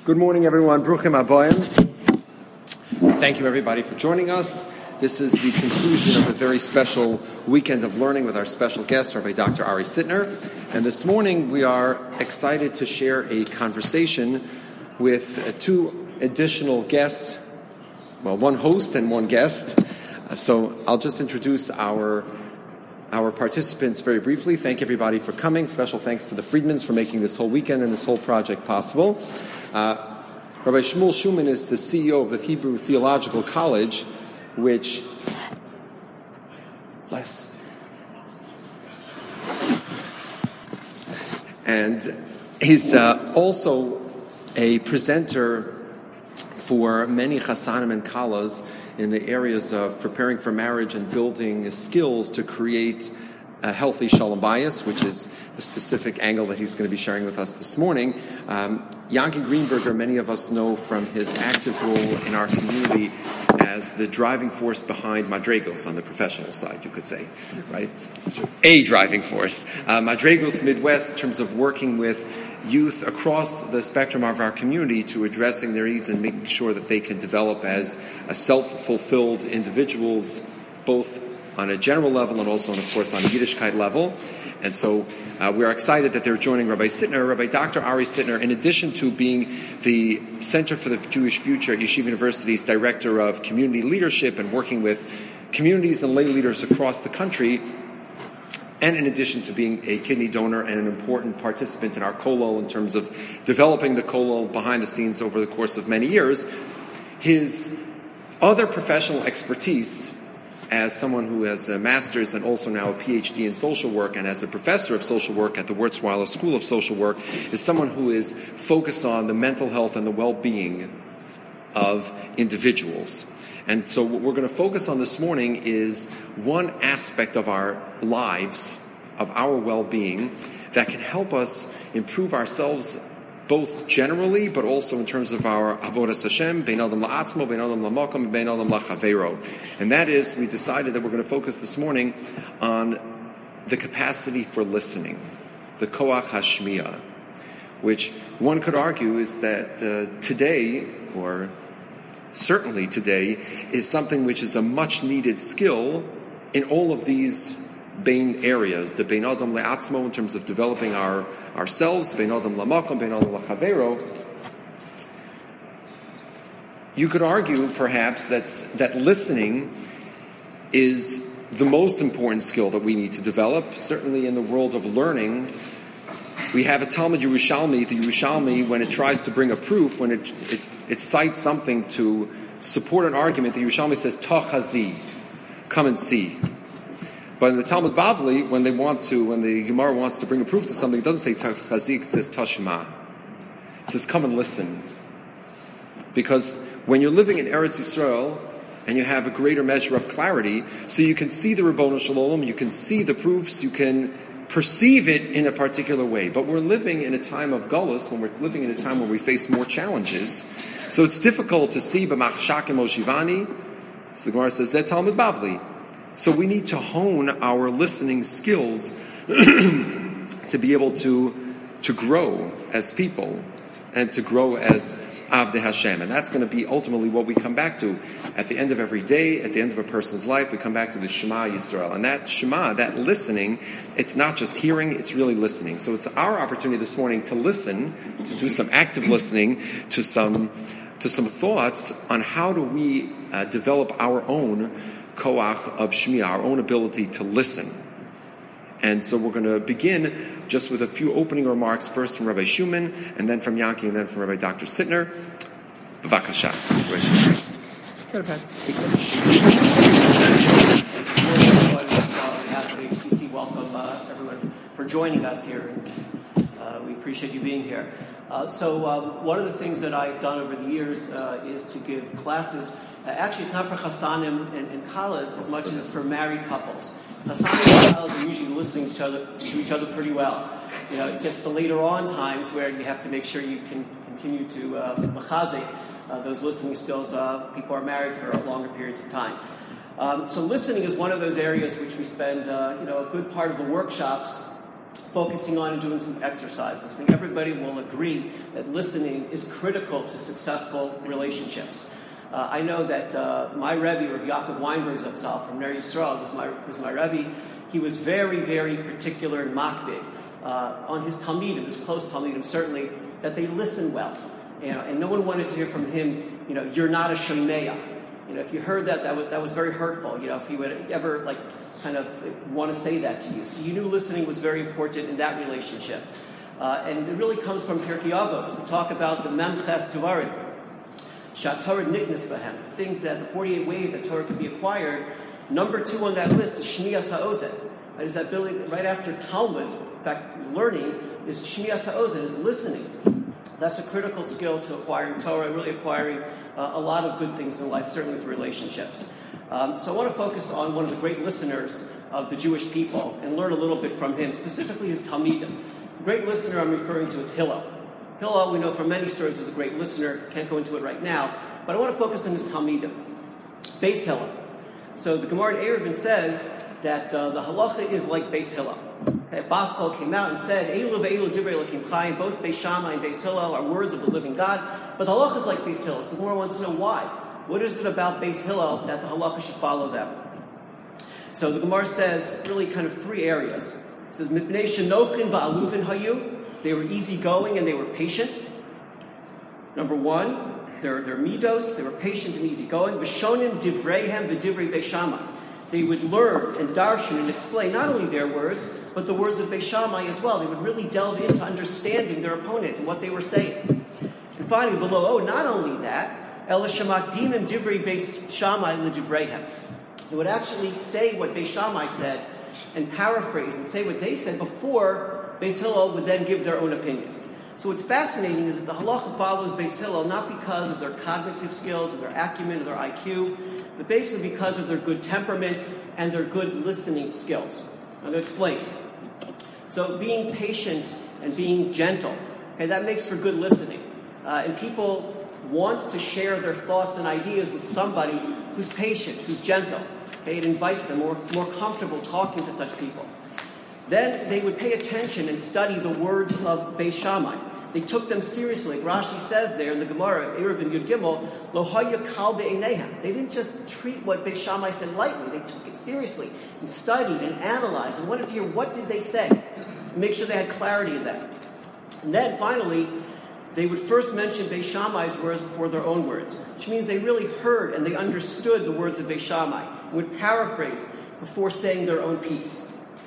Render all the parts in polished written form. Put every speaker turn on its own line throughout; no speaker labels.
Good morning, everyone. Bruchim Habayim. Thank you, everybody, for joining us. This is the conclusion of a very special weekend of learning with our special guest, Rabbi Dr. Ari Sittner. And this morning, we are excited to share a conversation with two additional guests, well, one host and one guest. So I'll just introduce our participants very briefly. Thank everybody for coming. Special thanks to the Friedmans for making this whole weekend and this whole project possible. Rabbi Shmuel Schuman is the CEO of the Hebrew Theological College, which and he's also a presenter for many chasanim and kalas in the areas of preparing for marriage and building skills to create a healthy shalom bayis, which is the specific angle that he's going to be sharing with us this morning. Yankee Greenberger, many of us know from his active role in our community as the driving force behind Madregos on the professional side, you could say, right? A driving force. Madregos Midwest, in terms of working with youth across the spectrum of our community to addressing their needs and making sure that they can develop as a self-fulfilled individuals, both on a general level and also, of course, on a Yiddishkeit level. And so we are excited that they're joining Rabbi Sittner. Rabbi Dr. Ari Sittner, in addition to being the Center for the Jewish Future at Yeshiva University's Director of Community Leadership and working with communities and lay leaders across the country, and in addition to being a kidney donor and an important participant in our kollel in terms of developing the kollel behind the scenes over the course of many years, his other professional expertise as someone who has a master's and also now a PhD in social work and as a professor of social work at the Wurzweiler School of Social Work, is someone who is focused on the mental health and the well-being of individuals. And so what we're going to focus on this morning is one aspect of our lives, of our well-being, that can help us improve ourselves both generally, but also in terms of our avodas Hashem, bein adam la'atzmo, bein adam la'makom, bein adam la'chavero. And that is, we decided that we're going to focus this morning on the capacity for listening, the koach hashmiya, which one could argue is that today, or certainly today, is something which is a much needed skill in all of these bein areas, the bein adam le'atzmo in terms of developing ourselves, bein adam la'makom, bein adam la'chavero. You could argue perhaps that listening is the most important skill that we need to develop. Certainly in the world of learning, we have a Talmud Yerushalmi. The Yerushalmi, when it tries to bring a proof, when it cites something to support an argument, the Yerushalmi says, Tachazi, come and see. But in the Talmud Bavli, when the Gemara wants to bring a proof to something, it doesn't say Tachazi, it says Tashma. It says, come and listen. Because when you're living in Eretz Yisrael, and you have a greater measure of clarity, so you can see the Ribbono Shel Olam, you can see the proofs, you can perceive it in a particular way. But we're living in a time of Golus, when we're living in a time where we face more challenges. So it's difficult to see b'machshakim oshivani. So the Gemara says, Zeh Talmud Bavli. So we need to hone our listening skills to be able to grow as people and to grow as Avdei Hashem. And that's going to be ultimately what we come back to at the end of every day, at the end of a person's life. We come back to the Shema Yisrael. And that Shema, that listening, it's not just hearing, it's really listening. So it's our opportunity this morning to listen, to do some active listening to some thoughts on how do we develop our own koach of Shmiya, our own ability to listen. And so we're going to begin just with a few opening remarks, first from Rabbi Schuman, and then from Yankee, and then from Rabbi Dr. Sittner. B'vakasha.
Welcome, everyone, for joining us here. We appreciate you being here. So one of the things that I've done over the years is to give classes. Actually, it's not for Chassanim and Kalas as much as it's for married couples. Chassanim and Kalas are usually listening to each other pretty well. You know, it gets to later on times where you have to make sure you can continue to machazik those listening skills. People are married for longer periods of time. So listening is one of those areas which we spend, a good part of the workshops focusing on and doing some exercises. I think everybody will agree that listening is critical to successful relationships. I know that my Rebbe, Rav Yaakov Weinberg Zatzal from Ner Yisrael, was my Rebbe. He was very, very particular and makbid on his Talmidim, his close Talmidim, certainly, that they listen well. And no one wanted to hear from him, you're not a shomeya. If you heard that was very hurtful. If he would ever kind of want to say that to you. So you knew listening was very important in that relationship. And it really comes from Pirkei Avos. We talk about the Memches Devarim. Shatorah Niknas Bahem, things that the 48 ways that Torah can be acquired. Number 2 on that list is Shmias HaOzen. That is that ability, right after Talmud, in fact, learning, is Shmias HaOzen, is listening. That's a critical skill to acquiring Torah, really acquiring a lot of good things in life, certainly with relationships. So I want to focus on one of the great listeners of the Jewish people and learn a little bit from him, specifically his Talmidim. The great listener I'm referring to is Hillel. Hillel, we know from many stories, was a great listener. Can't go into it right now. But I want to focus on his Talmidim. Beis Hillel. So the Gemara in Eruvin says that the halacha is like Beis Hillel. Bas Kol came out and said, Eilu ve'eilu divrei Elokim Chaim, both Beis Shammai and Beis Hillel are words of the living God. But the halacha is like Beis Hillel. So the Gemara wants to know why. What is it about Beis Hillel that the halacha should follow them? So the Gemara says really kind of 3 areas. It says, Mipnei shenochin va'aluvin hayu. They were easygoing and they were patient. Number 1, they're midos. They were patient and easygoing. V'shonim divreihem v'divrei Beis Shammai. They would learn and darshan and explain not only their words, but the words of Beis Shammai as well. They would really delve into understanding their opponent and what they were saying. And finally, below, not only that, Ela shemakdimim divrei Beis Shammai l'divreihem. They would actually say what Beis Shammai said and paraphrase and say what they said before Beis Hillel would then give their own opinion. So what's fascinating is that the halacha follows Beis Hillel not because of their cognitive skills or their acumen or their IQ, but basically because of their good temperament and their good listening skills. I'm going to explain. So being patient and being gentle, that makes for good listening. And people want to share their thoughts and ideas with somebody who's patient, who's gentle. It invites them more comfortable talking to such people. Then they would pay attention and study the words of Beis Shammai. They took them seriously. Rashi says there in the Gemara, Eruvin Yud Gimel, Lo haya kal be'einehem. They didn't just treat what Beis Shammai said lightly. They took it seriously and studied and analyzed and wanted to hear what did they say and make sure they had clarity in that. And then finally, they would first mention Beis Shammai's words before their own words, which means they really heard and they understood the words of Beis Shammai and would paraphrase before saying their own piece.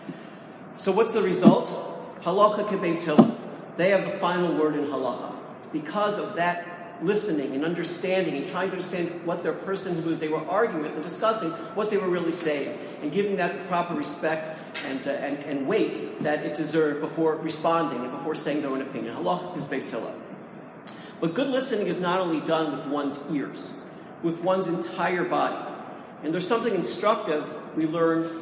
So what's the result? Halacha kebeis Hillel. They have the final word in halacha. Because of that listening and understanding and trying to understand what their person who they were arguing with and discussing what they were really saying and giving that the proper respect and weight that it deserved before responding and before saying their own opinion. Halacha is beis Hillel. But good listening is not only done with one's ears, with one's entire body. And there's something instructive we learn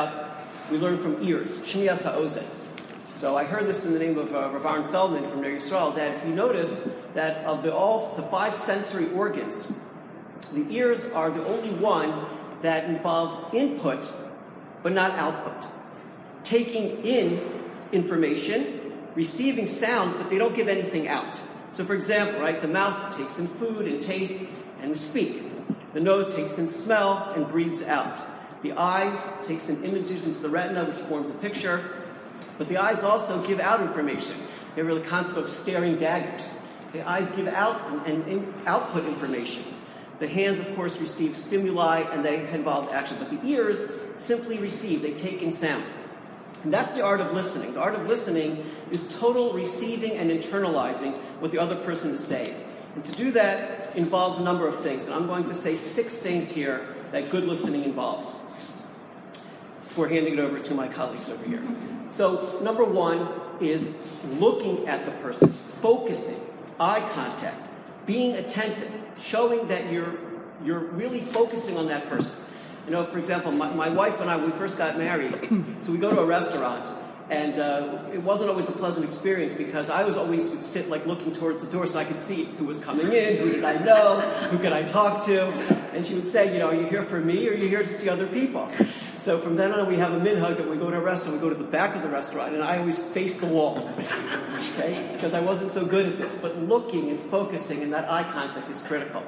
from ears, Shmias HaOzen. So I heard this in the name of Rav Aaron Feldman from Ner Yisrael, that if you notice that of the 5 sensory organs, the ears are the only one that involves input but not output. Taking in information, receiving sound, but they don't give anything out. So for example, the mouth takes in food and taste and we speak. The nose takes in smell and breathes out. The eyes takes in images into the retina, which forms a picture. But the eyes also give out information. They're really the concept of staring daggers. The eyes give out and output information. The hands, of course, receive stimuli and they involve action. But the ears simply receive. They take in sound. And that's the art of listening. The art of listening is total receiving and internalizing what the other person is saying. And to do that involves a number of things. And I'm going to say 6 things here that good listening involves before handing it over to my colleagues over here. So number 1 is looking at the person, focusing, eye contact, being attentive, showing that you're really focusing on that person. For example, my wife and I, when we first got married, so we go to a restaurant, And it wasn't always a pleasant experience because I was always would sit like looking towards the door so I could see who was coming in, who did I know, who could I talk to. And she would say, are you here for me or are you here to see other people? So from then on, we have a minhag that we go to a restaurant, we go to the back of the restaurant, and I always face the wall, okay? Because I wasn't so good at this. But looking and focusing and that eye contact is critical.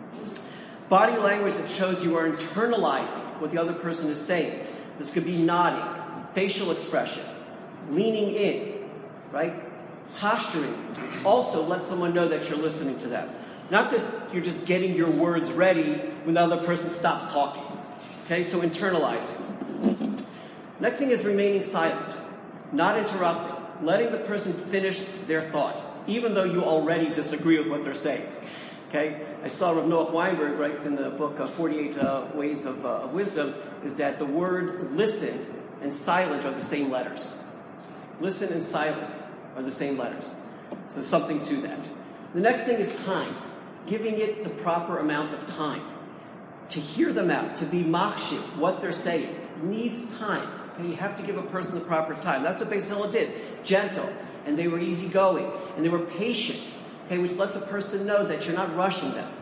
Body language that shows you are internalizing what the other person is saying. This could be nodding, facial expression, leaning in, right? Posturing. Also, let someone know that you're listening to them. Not that you're just getting your words ready when the other person stops talking. Okay, so internalizing. Next thing is remaining silent, not interrupting, letting the person finish their thought, even though you already disagree with what they're saying. Okay, I saw Rav Noach Weinberg writes in the book 48 Ways of Wisdom, is that the word listen and silent are the same letters. Listen and silent are the same letters. So there's something to that. The next thing is time. Giving it the proper amount of time. To hear them out, to be machshiv, what they're saying, needs time. And you have to give a person the proper time. That's what Beis Hillel did. Gentle, and they were easygoing, and they were patient, okay, which lets a person know that you're not rushing them.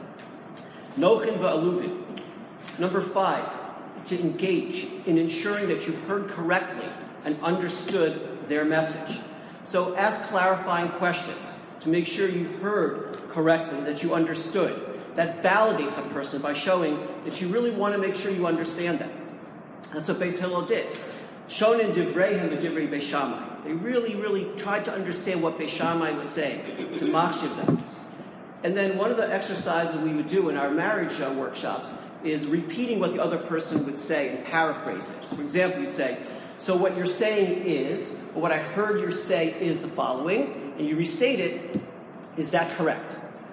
Nochin va'aluvin. Number 5, to engage in ensuring that you heard correctly and understood their message. So ask clarifying questions to make sure you heard correctly, that you understood. That validates a person by showing that you really want to make sure you understand them. That's what Beis Hillel did. Shown in Divreihem and Divrei Beis Shammai. They really tried to understand what Beis Shammai was saying, to machshiv them. And then one of the exercises we would do in our marriage workshops is repeating what the other person would say and paraphrase it. So for example, you'd say, so what you're saying is, or what I heard you say is the following, and you restate it, is that correct?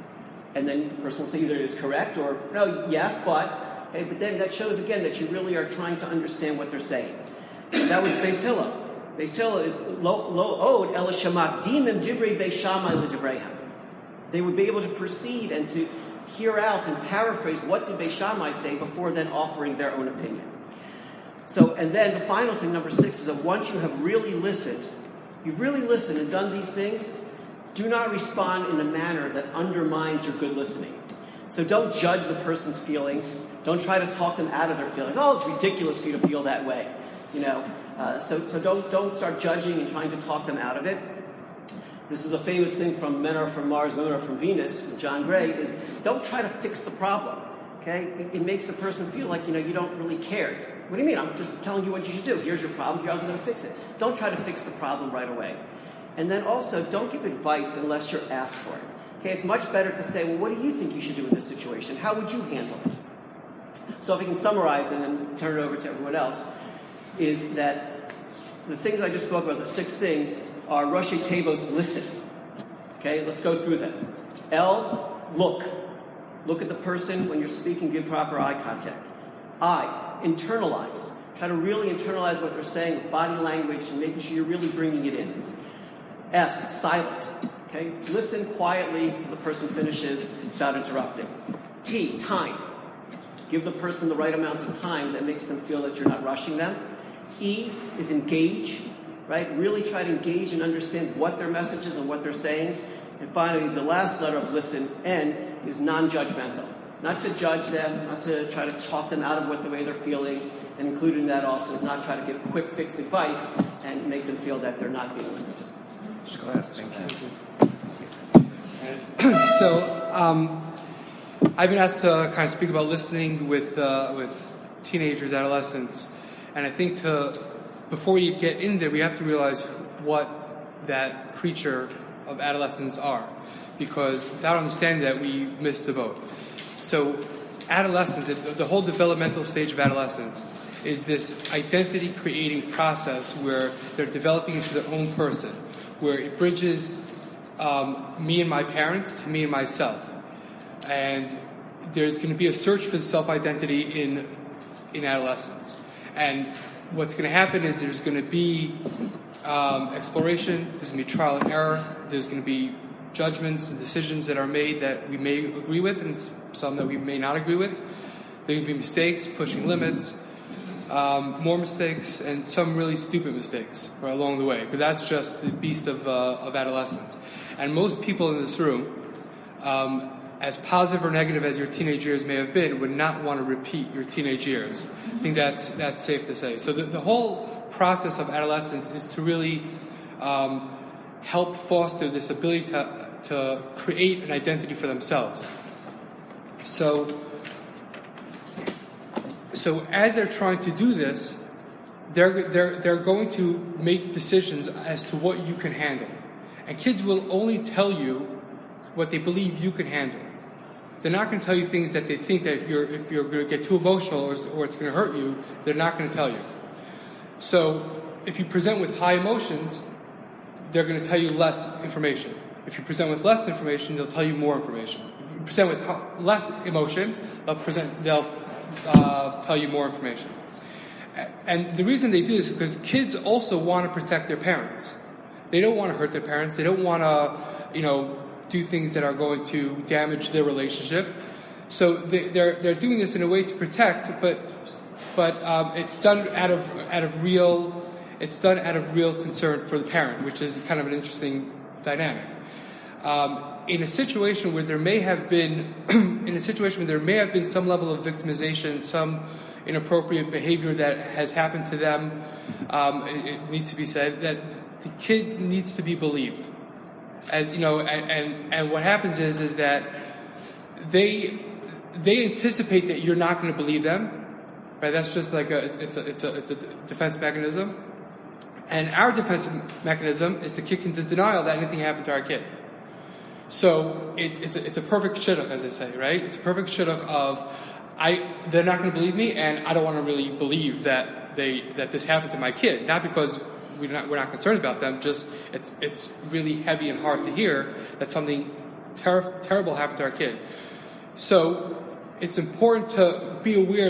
And then the person will say either it is correct or no, yes, but. Okay, but then that shows again that you really are trying to understand what they're saying. And that was Beis Hillel. Beis Hillel is lo od el shemakdimim divrei Beis Shammai l'divreihem. They would be able to proceed and to hear out and paraphrase what did Beis Shammai say before then offering their own opinion. So, and then the final thing, number 6, is that once you have really listened, you've really listened and done these things, do not respond in a manner that undermines your good listening. So don't judge the person's feelings. Don't try to talk them out of their feelings. Oh, it's ridiculous for you to feel that way. So don't start judging and trying to talk them out of it. This is a famous thing from Men Are From Mars, Women Are From Venus, with John Gray, is don't try to fix the problem. Okay? It makes the person feel like, you don't really care. What do you mean? I'm just telling you what you should do. Here's your problem. Here's how I'm going to fix it. Don't try to fix the problem right away. And then also, don't give advice unless you're asked for it. Okay, it's much better to say, well, what do you think you should do in this situation? How would you handle it? So if I can summarize and then turn it over to everyone else, is that the things I just spoke about, the 6 things, are Roshei Tevos, listen. Okay, let's go through them. L, look. Look at the person when you're speaking, give proper eye contact. I, internalize. Try to really internalize what they're saying with body language and making sure you're really bringing it in. S, silent. Okay? Listen quietly till the person finishes without interrupting. T, time. Give the person the right amount of time that makes them feel that you're not rushing them. E is engage, right? Really try to engage and understand what their message is and what they're saying. And finally, the last letter of listen, N, is non-judgmental. Not to judge them, not to try to talk them out of the way they're feeling, and including that also is not try to give quick fix advice and make them feel that they're not being listened to.
Just go ahead. Thank you. So, I've been asked to kind of speak about listening with teenagers, adolescents, and I think before we get in there, we have to realize what that creature of adolescents are, because without understanding that, we miss the boat. So, adolescence, the whole developmental stage of adolescence, is this identity-creating process where they're developing into their own person, where it bridges me and my parents to me and myself. And there's going to be a search for the self-identity in adolescence. And what's going to happen is there's going to be exploration, there's going to be trial and error, there's going to be judgments and decisions that are made that we may agree with and some that we may not agree with. There will be mistakes, pushing limits, more mistakes, and some really stupid mistakes along the way. But that's just the beast of adolescence. And most people in this room, as positive or negative as your teenage years may have been, would not want to repeat your teenage years. I think that's safe to say. So the whole process of adolescence is to really help foster this ability to create an identity for themselves. So as they're trying to do this, they're going to make decisions as to what you can handle. And kids will only tell you what they believe you can handle. They're not going to tell you things that they think that if you're going to get too emotional or it's going to hurt you, they're not going to tell you. So if you present with high emotions, they're going to tell you less information. If you present with less information, they'll tell you more information. If you present with less emotion, they'll tell you more information. And the reason they do this is because kids also want to protect their parents. They don't want to hurt their parents. They don't want to, do things that are going to damage their relationship. So they're doing this in a way to protect, but it's done out of real concern for the parent, which is kind of an interesting dynamic. In a situation where there may have been some level of victimization, some inappropriate behavior that has happened to them, it needs to be said that the kid needs to be believed. As you know, and what happens is that they anticipate that you're not going to believe them, right? That's just like it's a defense mechanism, and our defense mechanism is to kick into denial that anything happened to our kid. So it's a perfect shidduch, as I say, right? It's a perfect shidduch of they're not going to believe me, and I don't want to really believe that this happened to my kid, not because we're not concerned about them. Just it's really heavy and hard to hear that something terrible happened to our kid. So it's important to be aware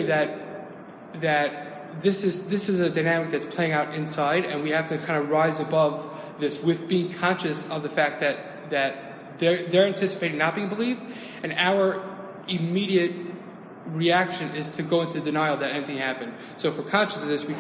that this is a dynamic that's playing out inside, and we have to kind of rise above this with being conscious of the fact that they're anticipating not being believed, and our immediate reaction is to go into denial that anything happened. So if we're conscious of this, we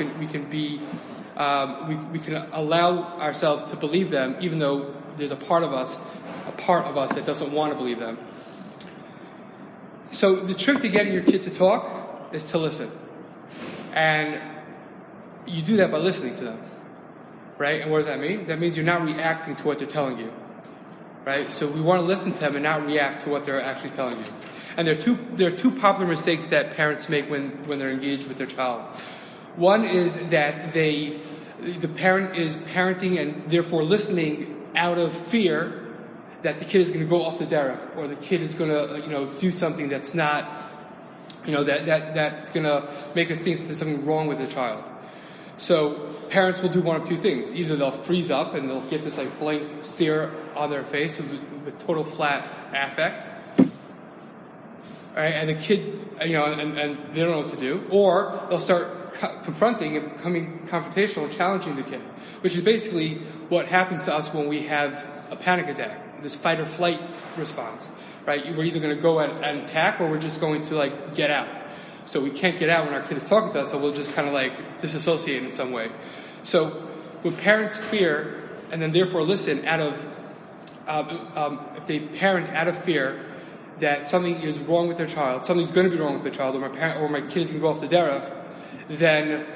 can allow ourselves to believe them, even though there's a part of us that doesn't want to believe them. So the trick to getting your kid to talk is to listen, and you do that by listening to them, right? And what does that mean? That means you're not reacting to what they're telling you, right? So we want to listen to them and not react to what they're actually telling you. And there are two popular mistakes that parents make when they're engaged with their child. One is that the parent is parenting and therefore listening out of fear that the kid is going to go off the derech, or the kid is going to do something that's not, that's going to make us think there's something wrong with the child. So parents will do one of two things: either they'll freeze up and they'll get this like blank stare on their face with total flat affect. All right, and the kid, and they don't know what to do, or they'll start confronting and becoming confrontational and challenging the kid, which is basically what happens to us when we have a panic attack, this fight or flight response, right? We're either going to go and attack, or we're just going to get out. So we can't get out when our kid is talking to us, so we'll just kind of disassociate in some way. So when parents fear and then therefore listen out of, if they parent out of fear that something is wrong with their child, something's going to be wrong with their child, or my kid is going to go off the derech, then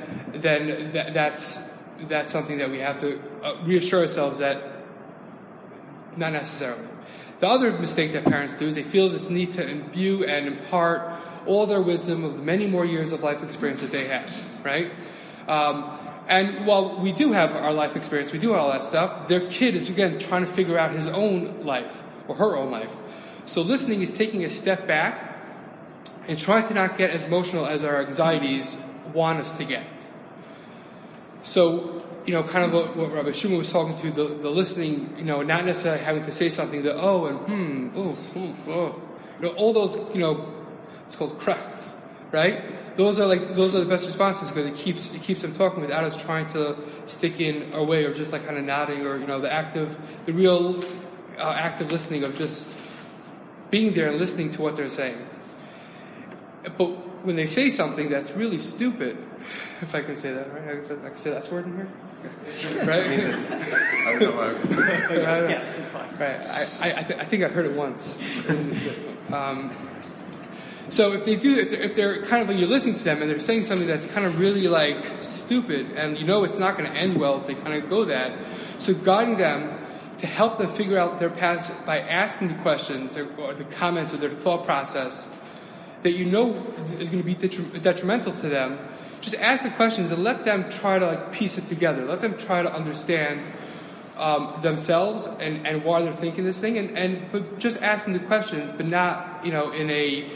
that's something that we have to reassure ourselves that not necessarily. The other mistake that parents do is they feel this need to imbue and impart all their wisdom of the many more years of life experience that they have, right? And while we do have our life experience, we do all that stuff, their kid is, again, trying to figure out his own life or her own life. So listening is taking a step back and trying to not get as emotional as our anxieties want us to get. So, kind of what Rabbi Schumann was talking to, the listening, not necessarily having to say something, the oh and all those, it's called crests, right? Those are the best responses, because it keeps them talking without us trying to stick in our way, or just kind of nodding, or the real active listening of just being there and listening to what they're saying. But when they say something that's really stupid, if I can say that, right? I can say that word in here? Right?
I don't know why.
Yes, it's fine.
Right. I think I heard it once. So if they're kind of, when you're listening to them and they're saying something that's kind of really like stupid, and you know it's not going to end well if they kind of go that, so guiding them to help them figure out their path by asking the questions or the comments or their thought process that you know is going to be detrimental to them, just ask the questions and let them try to like piece it together. Let them try to understand themselves and why they're thinking this thing, but just asking the questions, but not in a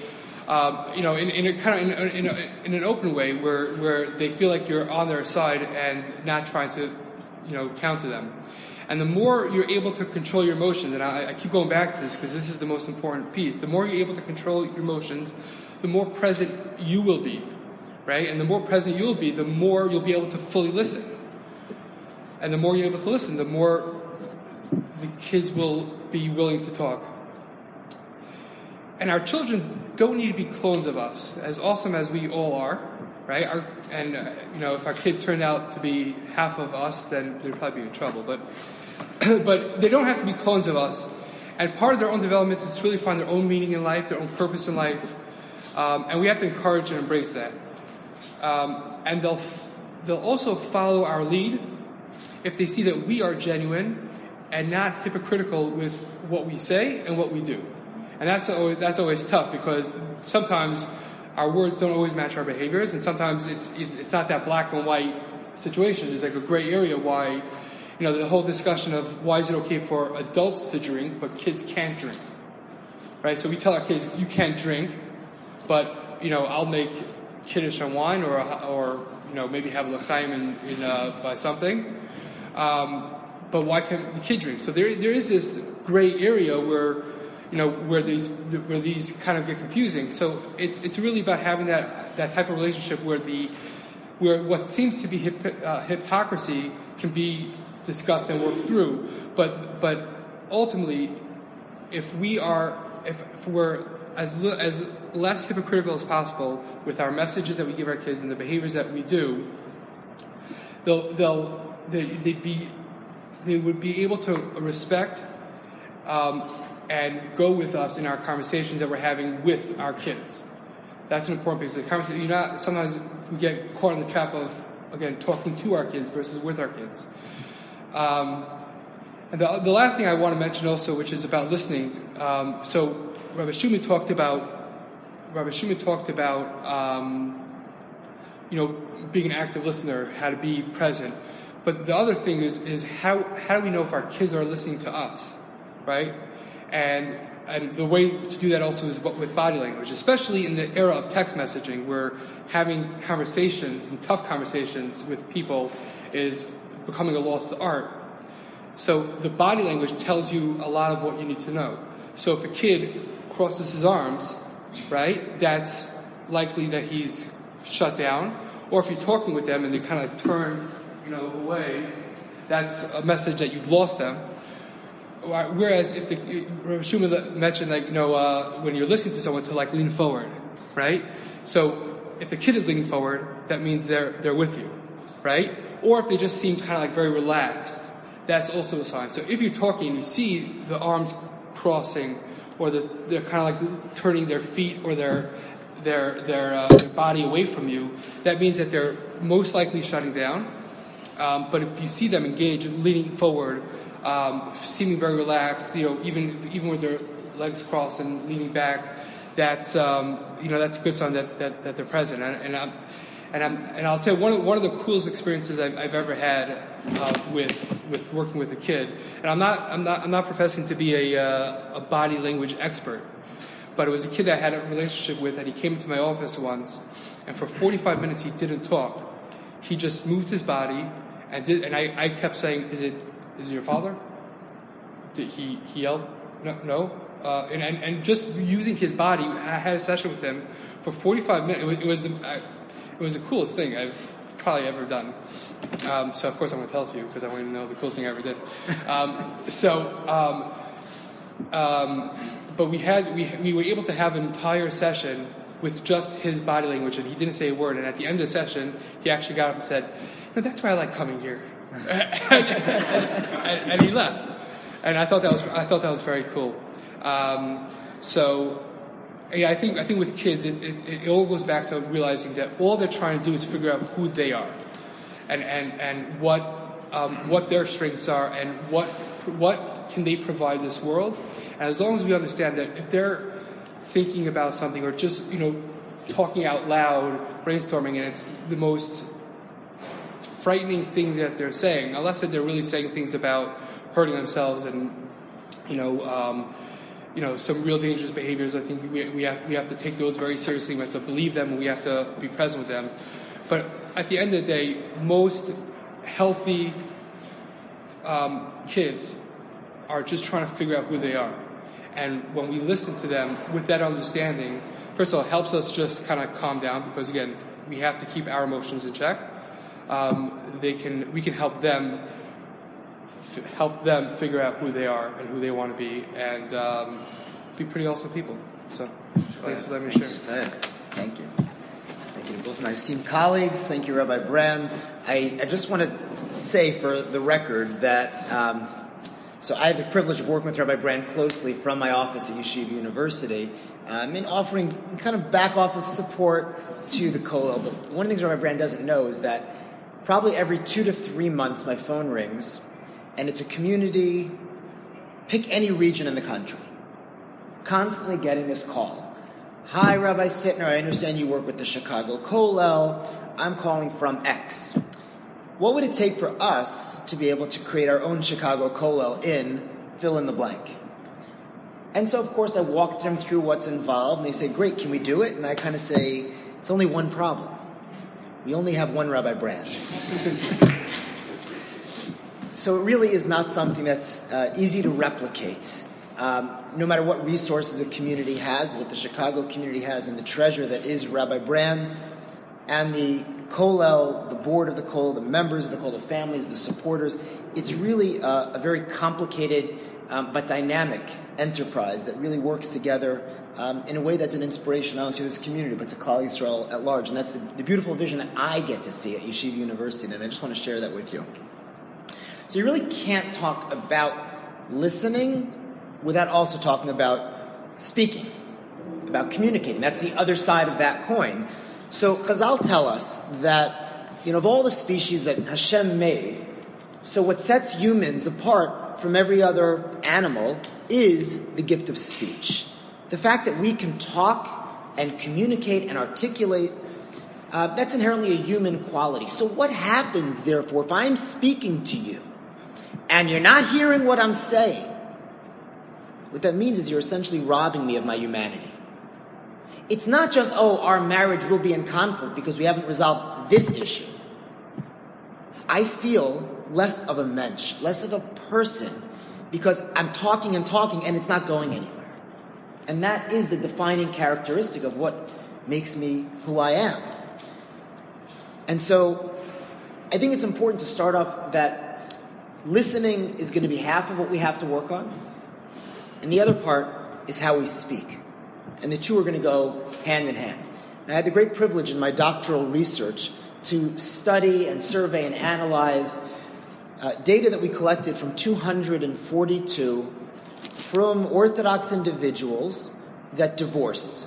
in a kind of in an open way where they feel like you're on their side and not trying to counter them. And the more you're able to control your emotions, and I keep going back to this because this is the most important piece, the more you're able to control your emotions, the more present you will be, right? And the more present you will be, the more you'll be able to fully listen. And the more you're able to listen, the more the kids will be willing to talk. And our children don't need to be clones of us, as awesome as we all are, right? If our kid turned out to be half of us, then they'd probably be in trouble. But they don't have to be clones of us. And part of their own development is to really find their own meaning in life, their own purpose in life. And we have to encourage and embrace that. And they'll also follow our lead if they see that we are genuine and not hypocritical with what we say and what we do. And that's always tough because sometimes our words don't always match our behaviors, and sometimes it's not that black and white situation. There's like a gray area why, the whole discussion of why is it okay for adults to drink but kids can't drink, right? So we tell our kids you can't drink, but I'll make kiddush on wine or maybe have l'chaim by something, but why can't the kid drink? So there is this gray area where these kind of get confusing. So it's really about having that type of relationship where what seems to be hypocrisy can be discussed and worked through. But ultimately, if we're as less hypocritical as possible with our messages that we give our kids and the behaviors that we do, they would be able to respect and go with us in our conversations that we're having with our kids. That's an important piece of the conversation. Sometimes we get caught in the trap of, again, talking to our kids versus with our kids. And the last thing I want to mention also, which is about listening. So Rabbi Schumann talked about being an active listener, how to be present. But the other thing is how do we know if our kids are listening to us, right? And the way to do that also is with body language, especially in the era of text messaging, where having conversations and tough conversations with people is becoming a lost art. So the body language tells you a lot of what you need to know. So if a kid crosses his arms, right, that's likely that he's shut down. Or if you're talking with them and they kind of turn, away, that's a message that you've lost them. Whereas if Rabbi Schumann mentioned, when you're listening to someone to lean forward, right? So if the kid is leaning forward, that means they're with you, right? Or if they just seem kind of very relaxed, that's also a sign. So if you're talking and you see the arms crossing, or they're kind of turning their feet or their body away from you, that means that they're most likely shutting down. But if you see them engaged, leaning forward, seeming very relaxed, even with their legs crossed and leaning back, that's that's a good sign that they're present. And I'll tell you one of the coolest experiences I've ever had with working with a kid. And I'm not professing to be a body language expert, but it was a kid that I had a relationship with, and he came into my office once, and for 45 minutes he didn't talk. He just moved his body and I kept saying, Is it your father? Did he yelled? No. And just using his body, I had a session with him for 45 minutes. It was the coolest thing I've probably ever done. So of course I'm going to tell it to you because I want you to know the coolest thing I ever did. But we were able to have an entire session with just his body language, and he didn't say a word. And at the end of the session, he actually got up and said, "That's why I like coming here," and he left. And I thought that was very cool. I think with kids, it all goes back to realizing that all they're trying to do is figure out who they are, and what their strengths are, and what can they provide this world. And as long as we understand that if they're thinking about something or just talking out loud, brainstorming, and it's the most frightening thing that they're saying, unless that they're really saying things about hurting themselves and some real dangerous behaviors, I think we have to take those very seriously. We have to believe them, and we have to be present with them. But at the end of the day, most healthy kids are just trying to figure out who they are. And when we listen to them with that understanding, first of all, it helps us just kind of calm down, because again, we have to keep our emotions in check. We can help them figure out who they are and who they want to be, and be pretty awesome people. So thanks for letting me share.
Thank you. Thank you to both my esteemed colleagues. Thank you, Rabbi Brand. I just want to say for the record that so I have the privilege of working with Rabbi Brand closely from my office at Yeshiva University, in offering kind of back office support to the Kollel. But one of the things Rabbi Brand doesn't know is that probably every 2 to 3 months my phone rings, and it's a community, pick any region in the country, constantly getting this call. "Hi, Rabbi Sittner, I understand you work with the Chicago Kollel. I'm calling from X. What would it take for us to be able to create our own Chicago Kollel in fill in the blank?" And so, of course, I walk them through what's involved, and they say, "Great, can we do it?" And I kind of say, "It's only one problem. We only have one Rabbi Brand." So it really is not something that's easy to replicate. No matter what resources a community has, what the Chicago community has, and the treasure that is Rabbi Brand, and the Kollel, the board of the Kollel, the members of the Kollel, the families, the supporters, it's really a very complicated but dynamic enterprise that really works together in a way that's an inspiration not only to this community, but to Klal Yisrael at large. And that's the beautiful vision that I get to see at Yeshiva University, and I just want to share that with you. So you really can't talk about listening without also talking about speaking, about communicating. That's the other side of that coin. So Chazal tell us that, of all the species that Hashem made, so what sets humans apart from every other animal is the gift of speech. The fact that we can talk and communicate and articulate, that's inherently a human quality. So what happens, therefore, if I'm speaking to you and you're not hearing what I'm saying? What that means is you're essentially robbing me of my humanity. It's not just, our marriage will be in conflict because we haven't resolved this issue. I feel less of a mensch, less of a person, because I'm talking and talking and it's not going anywhere. And that is the defining characteristic of what makes me who I am. And so I think it's important to start off that listening is going to be half of what we have to work on, and the other part is how we speak. And the two are going to go hand in hand. And I had the great privilege in my doctoral research to study and survey and analyze data that we collected from 242 from Orthodox individuals that divorced.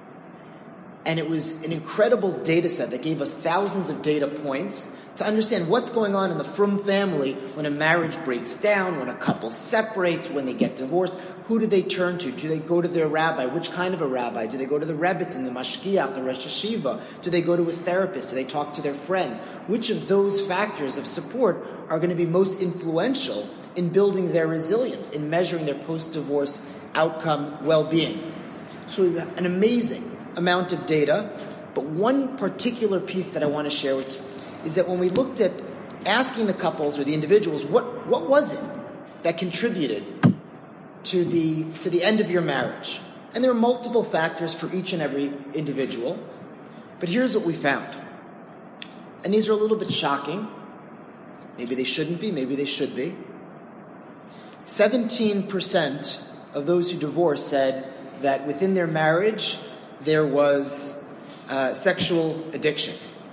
And it was an incredible data set that gave us thousands of data points to understand what's going on in the Frum family when a marriage breaks down, when a couple separates, when they get divorced. Who do they turn to? Do they go to their rabbi? Which kind of a rabbi? Do they go to the Rebbetzin, the Mashgiach, the Rosh Hashiva? Do they go to a therapist? Do they talk to their friends? Which of those factors of support are going to be most influential in building their resilience, in measuring their post-divorce outcome well-being? So we have an amazing amount of data, but one particular piece that I want to share with you is that when we looked at asking the couples or the individuals, what was it that contributed to the end of your marriage? And there are multiple factors for each and every individual, but here's what we found. And these are a little bit shocking. Maybe they shouldn't be, maybe they should be. 17% of those who divorced said that within their marriage, there was sexual addiction.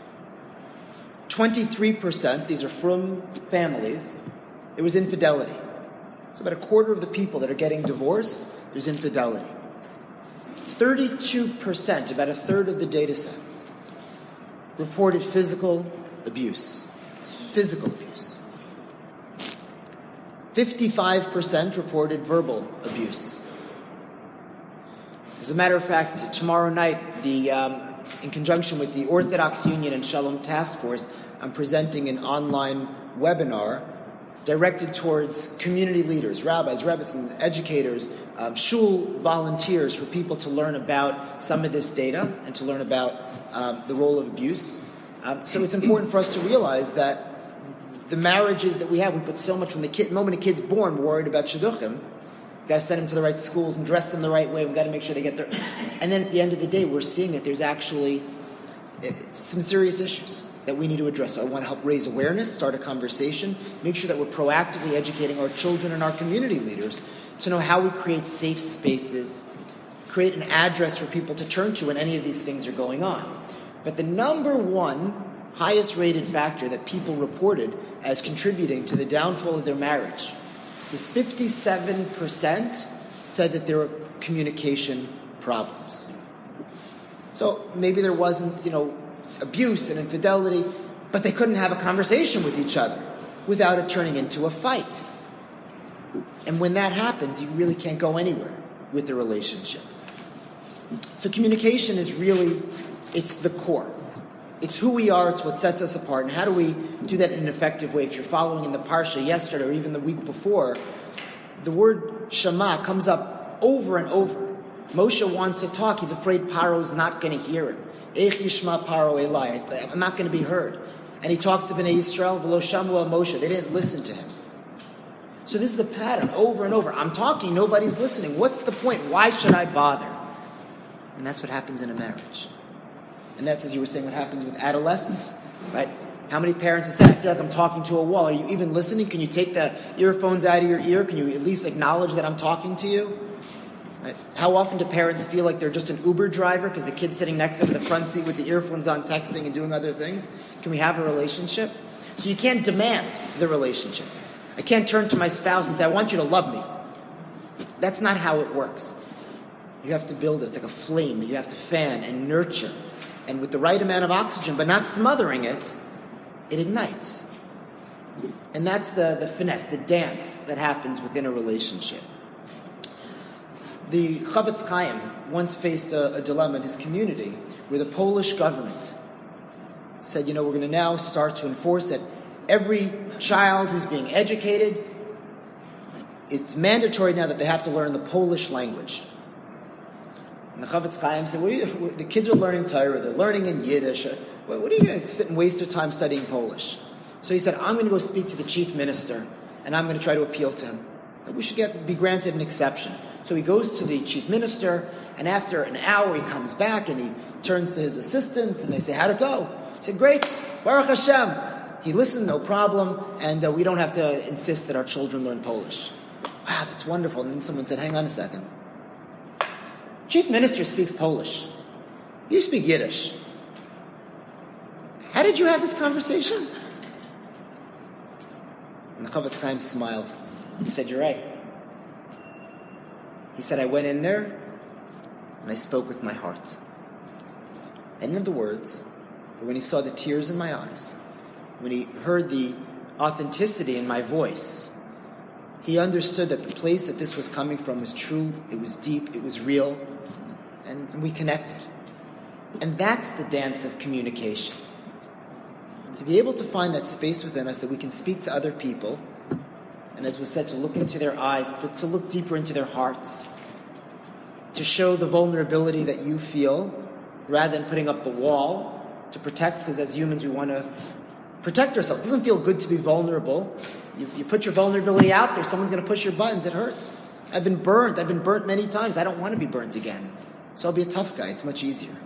23%, these are from families, there was infidelity. So about a quarter of the people that are getting divorced, there's infidelity. 32%, about a third of the data set, reported physical abuse. Physical abuse. 55% reported verbal abuse. As a matter of fact, tomorrow night, in conjunction with the Orthodox Union and Shalom Task Force, I'm presenting an online webinar directed towards community leaders, rabbis, rebbes, and educators, shul volunteers, for people to learn about some of this data and to learn about the role of abuse. So it's important for us to realize that the marriages that we have, we put so much from the moment a kid's born, we're worried about shidduchim. We've got to send them to the right schools and dress them the right way. We've got to make sure they get there. And then at the end of the day, we're seeing that there's actually some serious issues that we need to address. So I want to help raise awareness, start a conversation, make sure that we're proactively educating our children and our community leaders to know how we create safe spaces, create an address for people to turn to when any of these things are going on. But the number one highest rated factor that people reported as contributing to the downfall of their marriage was 57% said that there were communication problems. So maybe there wasn't, abuse and infidelity, but they couldn't have a conversation with each other without it turning into a fight. And when that happens, you really can't go anywhere with the relationship. So communication is really, it's the core. It's who we are, it's what sets us apart. And how do we do that in an effective way? If you're following in the Parsha yesterday or even the week before, the word Shema comes up over and over. Moshe wants to talk. He's afraid Paro's not going to hear him. Eich yishma Paro elai. I'm not going to be heard. And he talks to Bnei Yisrael, v'lo shamu el Moshe. They didn't listen to him. So this is a pattern over and over. I'm talking, nobody's listening. What's the point? Why should I bother? And that's what happens in a marriage. And that's, as you were saying, what happens with adolescents, right? How many parents have said, I feel like I'm talking to a wall. Are you even listening? Can you take the earphones out of your ear? Can you at least acknowledge that I'm talking to you? Right? How often do parents feel like they're just an Uber driver because the kid's sitting next to them in the front seat with the earphones on, texting and doing other things? Can we have a relationship? So you can't demand the relationship. I can't turn to my spouse and say, I want you to love me. That's not how it works. You have to build it. It's like a flame that you have to fan and nurture. And with the right amount of oxygen, but not smothering it, it ignites. And that's the finesse, the dance that happens within a relationship. The Chavetz Chaim once faced a dilemma in his community where the Polish government said, we're going to now start to enforce that every child who's being educated, it's mandatory now that they have to learn the Polish language. And the Chavetz Chaim said, the kids are learning Torah, they're learning in Yiddish. What are you going to sit and waste your time studying Polish? So he said, I'm going to go speak to the chief minister, and I'm going to try to appeal to him. We should be granted an exception. So he goes to the chief minister, and after an hour he comes back, and he turns to his assistants, and they say, how'd it go? He said, great, Baruch Hashem. He listened, no problem, and we don't have to insist that our children learn Polish. Wow, that's wonderful. And then someone said, hang on a second. Chief minister speaks Polish. You speak Yiddish. How did you have this conversation? And the Chavetz Chaim smiled. He said, you're right. He said, I went in there and I spoke with my heart. I didn't have the words, but when he saw the tears in my eyes, when he heard the authenticity in my voice, he understood that the place that this was coming from was true, it was deep, it was real, and we connected. And that's the dance of communication. To be able to find that space within us that we can speak to other people, and as was said, to look into their eyes, but to look deeper into their hearts, to show the vulnerability that you feel, rather than putting up the wall to protect, because as humans we want to protect ourselves. It doesn't feel good to be vulnerable. You put your vulnerability out there, someone's going to push your buttons, it hurts. I've been burnt many times. I don't want to be burnt again. So I'll be a tough guy, it's much easier.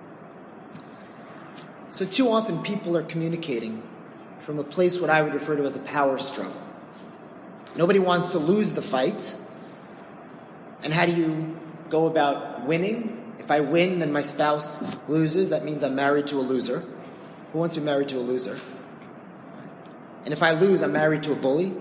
So too often people are communicating from a place what I would refer to as a power struggle. Nobody wants to lose the fight. And how do you go about winning If I win, then my spouse loses. That means I'm married to a loser. Who wants to be married to a loser? And if I lose, I'm married to a bully.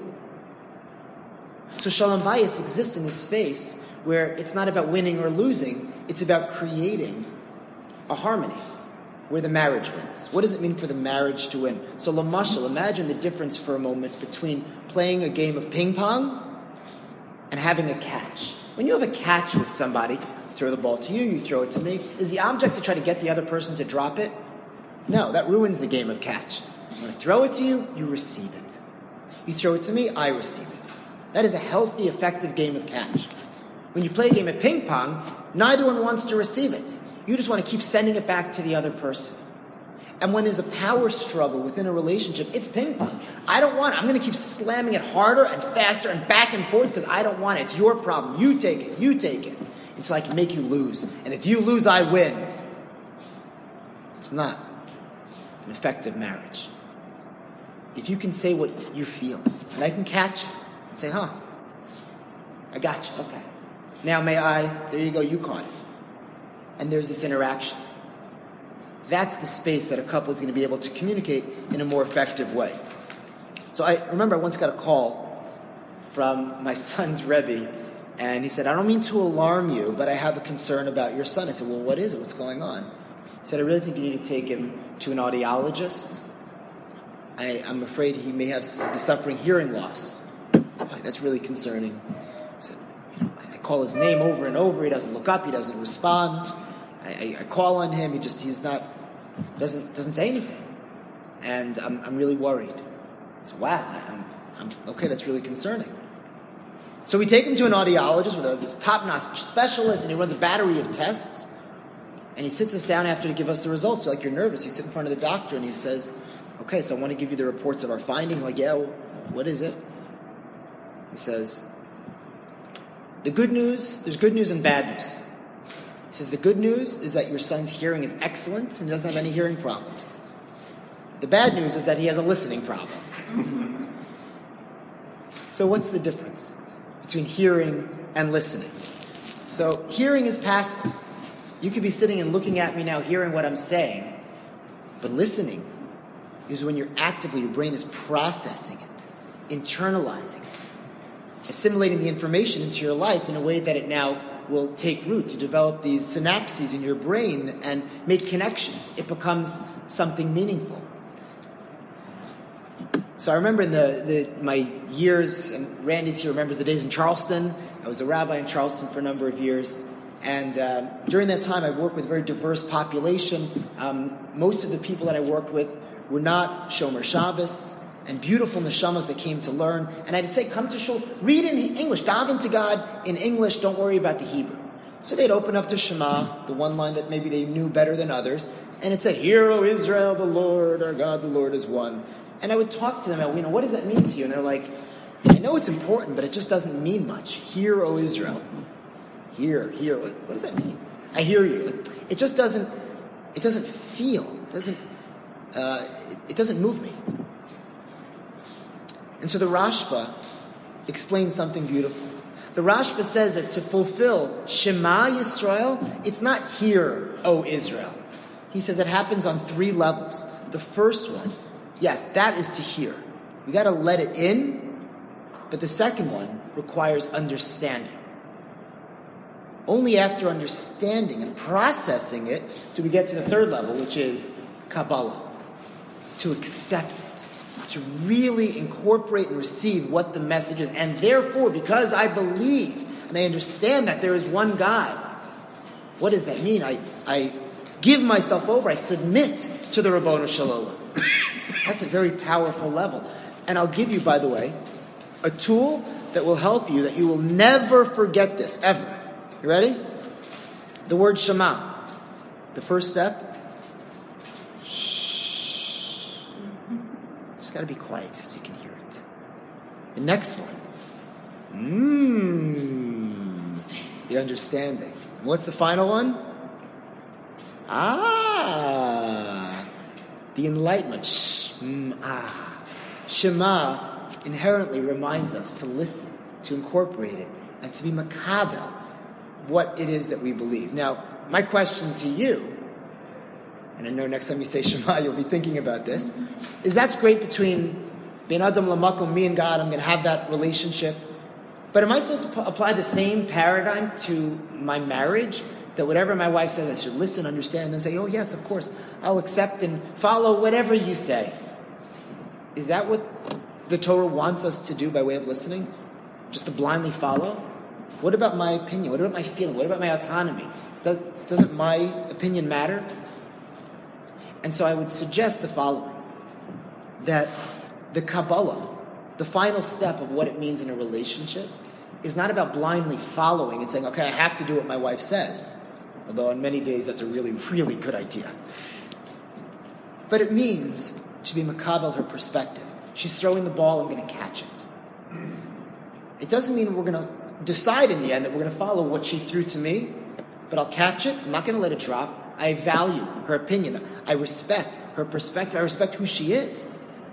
So Shalom Bayis exists in this space where it's not about winning or losing. It's about creating a harmony where the marriage wins. What does it mean for the marriage to win? So Lamashal, imagine the difference for a moment between playing a game of ping pong and having a catch. When you have a catch with somebody, throw the ball to you, you throw it to me. Is the object to try to get the other person to drop it? No, that ruins the game of catch. When I throw it to you, you receive it. You throw it to me, I receive it. That is a healthy, effective game of catch. When you play a game of ping pong, neither one wants to receive it. You just want to keep sending it back to the other person. And when there's a power struggle within a relationship, it's ping pong. I don't want it. I'm going to keep slamming it harder and faster and back and forth because I don't want it. It's your problem. You take it. You take it. Until I can make you lose. And if you lose, I win. It's not an effective marriage. If you can say what you feel, and I can catch it and say, I got you. Okay. Now may I, there you go, you caught it. And there's this interaction. That's the space that a couple is going to be able to communicate in a more effective way. So I remember I once got a call from my son's Rebbe, and he said, I don't mean to alarm you, but I have a concern about your son. I said, well, what is it? What's going on? He said, I really think you need to take him to an audiologist. I'm afraid he may be suffering hearing loss. That's really concerning. I said, I call his name over and over. He doesn't look up. He doesn't respond. I call on him. Doesn't say anything. And I'm really worried. I said, wow, I'm okay. That's really concerning. So we take him to an audiologist with this top-notch specialist, and he runs a battery of tests. And he sits us down after to give us the results. So like you're nervous. You sit in front of the doctor, and he says, okay, so I want to give you the reports of our findings. I'm like, yeah, well, what is it? He says, there's good news and bad news. He says, the good news is that your son's hearing is excellent and he doesn't have any hearing problems. The bad news is that he has a listening problem. So what's the difference between hearing and listening? So hearing is passive. You could be sitting and looking at me now, hearing what I'm saying. But listening is when your brain is processing it, internalizing it, assimilating the information into your life in a way that it now will take root. You develop these synapses in your brain and make connections. It becomes something meaningful. So I remember in my years, and Randy's here remembers the days in Charleston. I was a rabbi in Charleston for a number of years. And during that time, I worked with a very diverse population. Most of the people that I worked with were not Shomer Shabbos, and beautiful neshamas that came to learn. And I'd say, come to shul, read in English, daven to God in English, don't worry about the Hebrew. So they'd open up to Shema, the one line that maybe they knew better than others, and it said, Hear, O Israel, the Lord, our God, the Lord is one. And I would talk to them, what does that mean to you? And they're like, I know it's important, but it just doesn't mean much. Hear, O Israel. Hear. What does that mean? I hear you. It just doesn't feel, it doesn't move me. And so the Rashba explains something beautiful. The Rashba says that to fulfill Shema Yisrael, it's not hear, O Israel. He says it happens on 3 levels. The first one, yes, that is to hear. We got to let it in, but the second one requires understanding. Only after understanding and processing it do we get to the third level, which is Kabbalah. To accept it, to really incorporate and receive what the message is. And therefore, because I believe and I understand that there is one God, what does that mean? I give myself over, I submit to the Ribbono Shel Olam. That's a very powerful level. And I'll give you, by the way, a tool that will help you, that you will never forget this, ever. You ready? The word Shema. The first step. Shh. Just got to be quiet so you can hear it. The next one. The understanding. What's the final one? The enlightenment. Shema inherently reminds us to listen, to incorporate it, and to be makabel. what it is that we believe. Now, my question to you, and I know next time you say Shema, you'll be thinking about this, is that's great between Ben Adam Lamakom, me and God, I'm going to have that relationship. But am I supposed to apply the same paradigm to my marriage? That whatever my wife says, I should listen, understand, and then say, oh yes, of course, I'll accept and follow whatever you say. Is that what the Torah wants us to do by way of listening? Just to blindly follow? What about my opinion? What about my feeling? What about my autonomy? Doesn't my opinion matter? And so I would suggest the following, that the Kabbalah, the final step of what it means in a relationship, is not about blindly following and saying, okay, I have to do what my wife says. Although on many days that's a really, really good idea. But it means to be makabel her perspective. She's throwing the ball, I'm going to catch it. It doesn't mean we're going to decide in the end that we're going to follow what she threw to me, but I'll catch it. I'm not going to let it drop. I value her opinion. I respect her perspective. I respect who she is.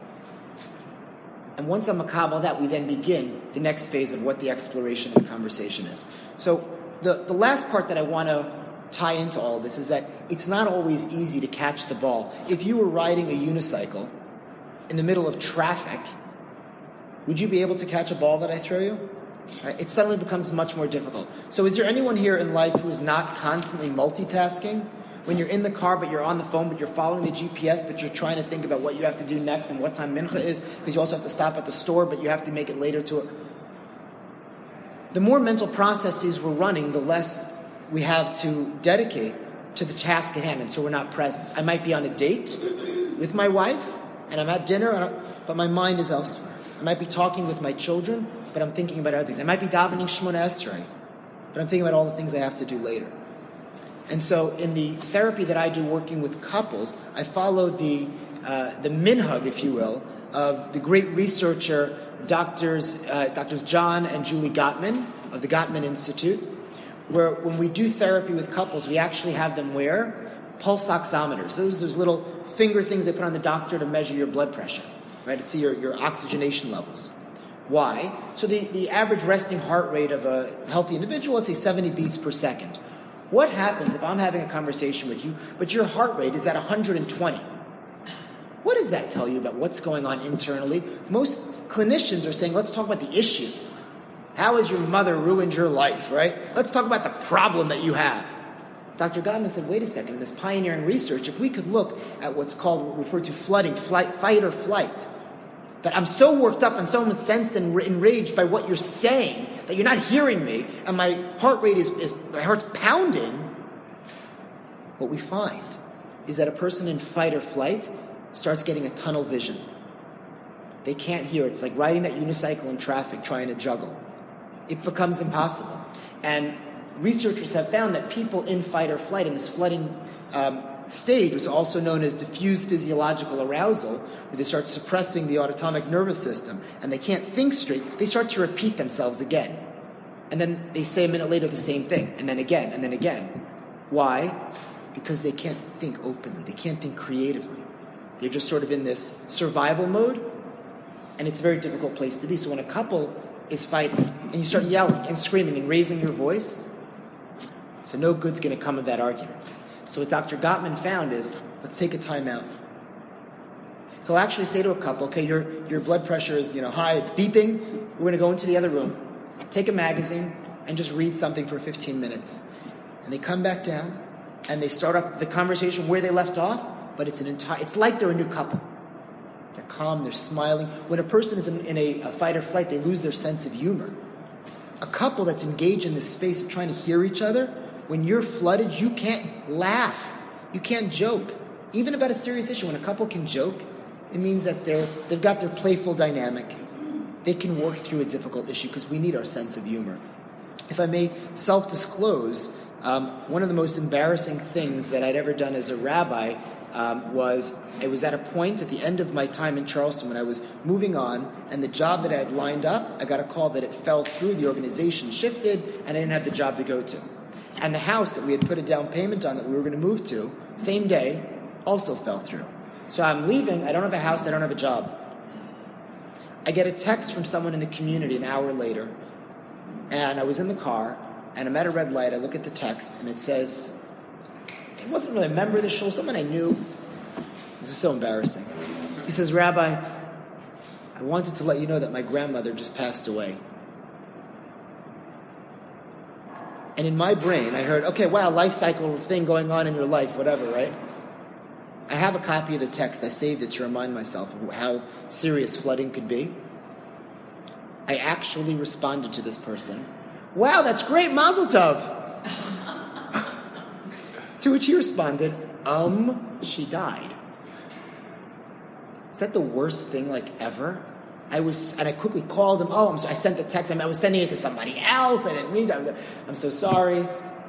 And once I'm makabel that, we then begin the next phase of what the exploration of the conversation is. So the last part that I want to tie into all of this is that it's not always easy to catch the ball. If you were riding a unicycle in the middle of traffic, would you be able to catch a ball that I throw you? Right? It suddenly becomes much more difficult. So is there anyone here in life who is not constantly multitasking? When you're in the car, but you're on the phone, but you're following the GPS, but you're trying to think about what you have to do next and what time mincha is, because you also have to stop at the store, but you have to make it later to it. The more mental processes we're running, the less we have to dedicate to the task at hand, and so we're not present. I might be on a date with my wife, and I'm at dinner, but my mind is elsewhere. I might be talking with my children, but I'm thinking about other things. I might be davening Shemona Esrei, but I'm thinking about all the things I have to do later. And so in the therapy that I do working with couples, I follow the minhag, if you will, of the great researcher, Doctors John and Julie Gottman of the Gottman Institute, where when we do therapy with couples, we actually have them wear pulse oximeters. Those little finger things they put on the doctor to measure your blood pressure, right? To see your oxygenation levels. Why? So the average resting heart rate of a healthy individual, let's say 70 beats per second. What happens if I'm having a conversation with you, but your heart rate is at 120? What does that tell you about what's going on internally? Most clinicians are saying, let's talk about the issue. How has your mother ruined your life, right? Let's talk about the problem that you have. Dr. Gottman said, wait a second, in this pioneering research, if we could look at what's referred to flooding, fight or flight, that I'm so worked up and so incensed and enraged by what you're saying that you're not hearing me, and my heart rate my heart's pounding. What we find is that a person in fight or flight starts getting a tunnel vision. They can't hear. It's like riding that unicycle in traffic trying to juggle. It becomes impossible. And researchers have found that people in fight or flight, in this flooding stage, which is also known as diffuse physiological arousal, where they start suppressing the autonomic nervous system and they can't think straight, they start to repeat themselves again. And then they say a minute later the same thing, and then again, and then again. Why? Because they can't think openly. They can't think creatively. They're just sort of in this survival mode, and it's a very difficult place to be. So when a couple is fighting and you start yelling and screaming and raising your voice, so no good's going to come of that argument. So what Dr. Gottman found is, let's take a time out. He'll actually say to a couple, okay, your blood pressure is high, it's beeping. We're going to go into the other room, take a magazine, and just read something for 15 minutes. And they come back down, and they start off the conversation where they left off, but it's like they're a new couple. They're calm, they're smiling. When a person is in a fight or flight, they lose their sense of humor. A couple that's engaged in this space of trying to hear each other, when you're flooded, you can't laugh. You can't joke. Even about a serious issue, when a couple can joke, it means that they've got their playful dynamic. They can work through a difficult issue because we need our sense of humor. If I may self-disclose, one of the most embarrassing things that I'd ever done as a rabbi was at a point at the end of my time in Charleston when I was moving on, and the job that I had lined up, I got a call that it fell through, the organization shifted, and I didn't have the job to go to. And the house that we had put a down payment on that we were going to move to, same day, also fell through. So I'm leaving, I don't have a house, I don't have a job. I get a text from someone in the community an hour later, and I was in the car, and I'm at a red light. I look at the text, and it says, it wasn't really a member of the shul, someone I knew. This is so embarrassing. He says, Rabbi, I wanted to let you know that my grandmother just passed away. And in my brain, I heard, okay, wow, life cycle thing going on in your life, whatever, right? I have a copy of the text. I saved it to remind myself of how serious flooding could be. I actually responded to this person, wow, that's great, Mazel Tov. To which he responded, she died. Is that the worst thing ever? And I quickly called him. I sent the text. I was sending it to somebody else. I didn't mean that. I'm so sorry.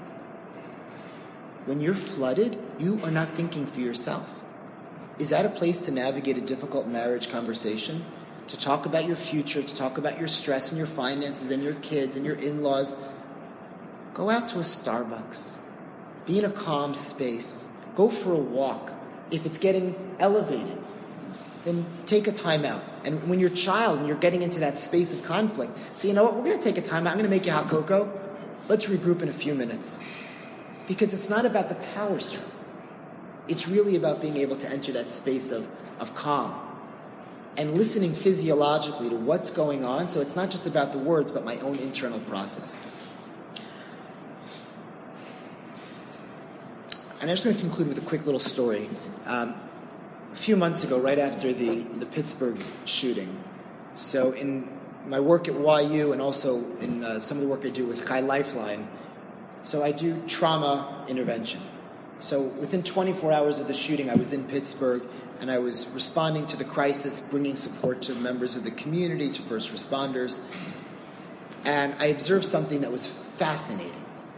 When you're flooded, you are not thinking for yourself. Is that a place to navigate a difficult marriage conversation? To talk about your future, to talk about your stress and your finances and your kids and your in-laws? Go out to a Starbucks. Be in a calm space. Go for a walk. If it's getting elevated, then take a time out. And when you're a child and you're getting into that space of conflict, say, you know what, we're going to take a time out. I'm going to make you hot cocoa. Let's regroup in a few minutes. Because it's not about the power struggle. It's really about being able to enter that space of calm and listening physiologically to what's going on. So it's not just about the words, but my own internal process. And I'm just going to conclude with a quick little story. A few months ago, right after the Pittsburgh shooting, so in my work at YU and also in some of the work I do with Chai Lifeline, so I do trauma intervention. So within 24 hours of the shooting, I was in Pittsburgh, and I was responding to the crisis, bringing support to members of the community, to first responders, and I observed something that was fascinating.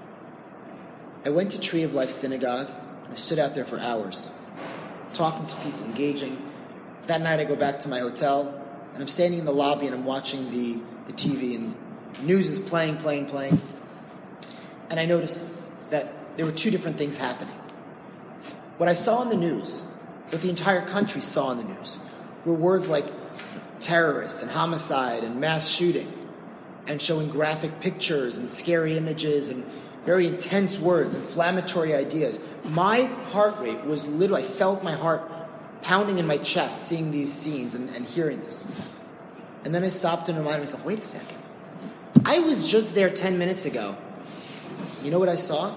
I went to Tree of Life Synagogue, and I stood out there for hours, talking to people, engaging. That night I go back to my hotel, and I'm standing in the lobby and I'm watching the TV, and news is playing. And I noticed that there were two different things happening. What I saw in the news, what the entire country saw in the news, were words like terrorists and homicide and mass shooting, and showing graphic pictures and scary images and very intense words, inflammatory ideas. My heart rate was literally, I felt my heart pounding in my chest seeing these scenes and hearing this. And then I stopped and reminded myself, wait a second. I was just there 10 minutes ago. You know what I saw?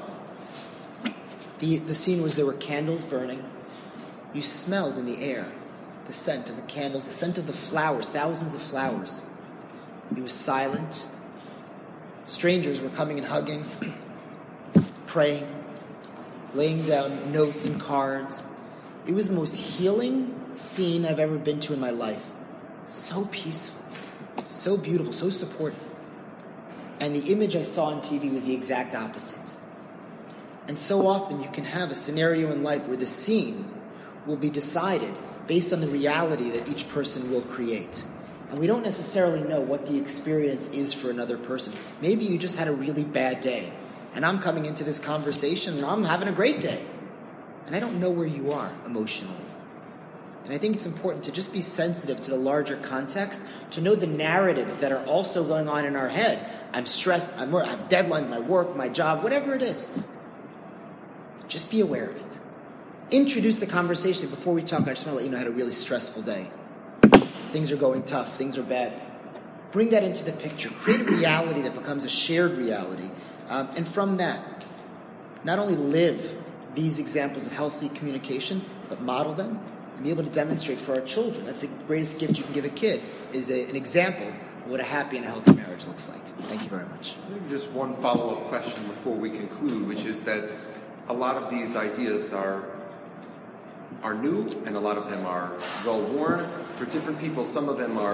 The scene was there were candles burning. You smelled in the air the scent of the candles, the scent of the flowers, thousands of flowers. It was silent. Strangers were coming and hugging, praying, laying down notes and cards. It was the most healing scene I've ever been to in my life. So peaceful, so beautiful, so supportive. And the image I saw on TV was the exact opposite. And so often you can have a scenario in life where the scene will be decided based on the reality that each person will create. And we don't necessarily know what the experience is for another person. Maybe you just had a really bad day, and I'm coming into this conversation and I'm having a great day. And I don't know where you are emotionally. And I think it's important to just be sensitive to the larger context, to know the narratives that are also going on in our head. I'm stressed, I have deadlines, my work, my job, whatever it is. Just be aware of it. Introduce the conversation. Before we talk, I just want to let you know I had a really stressful day. Things are going tough, things are bad. Bring that into the picture. Create a reality that becomes a shared reality. And from that, not only live these examples of healthy communication, but model them and be able to demonstrate for our children. That's the greatest gift you can give a kid, is an example of what a happy and a healthy marriage looks like. Thank you very much.
So maybe just one follow-up question before we conclude, which is that a lot of these ideas are new, and a lot of them are well-worn. For different people, some of them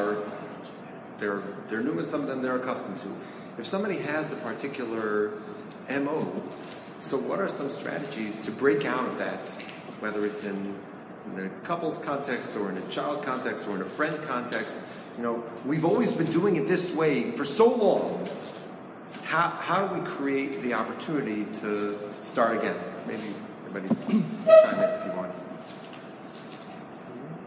they're new, and some of them they're accustomed to. If somebody has a particular MO, so what are some strategies to break out of that, whether it's in a couple's context or in a child context or in a friend context? We've always been doing it this way for so long. How do we create the opportunity to start again? Maybe everybody chime in if you want.